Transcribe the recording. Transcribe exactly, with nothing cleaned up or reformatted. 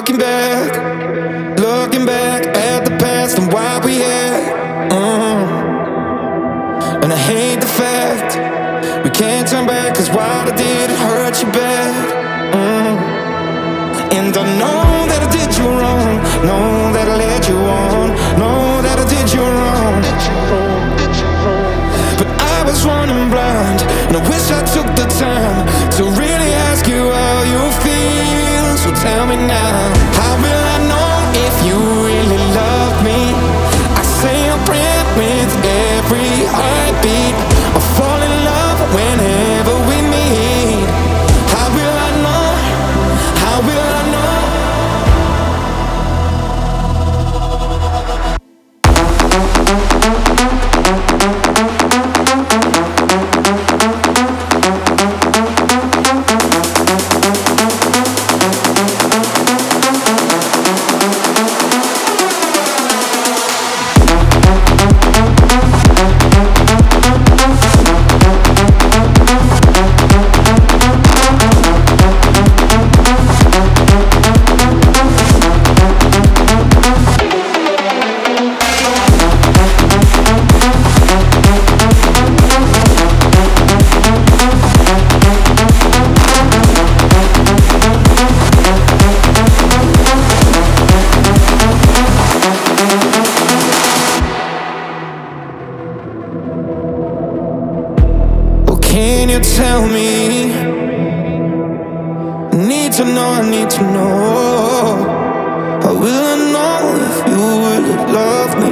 looking back, looking back at the past and what we had. Mm. And I hate the fact we can't turn back, cause what I did hurt you bad. Mm. And I know that I did you wrong, know that I led you on, know that I did you wrong. But I was running blind, and I wish I took the time to really ask you how you feel. So tell me now, how will I know if you really love me? I say a prayer with every heartbeat. I fall in love whenever we meet. How will I know? How will I know? Can you tell me? I need to know, I need to know. How will I know if you really love me?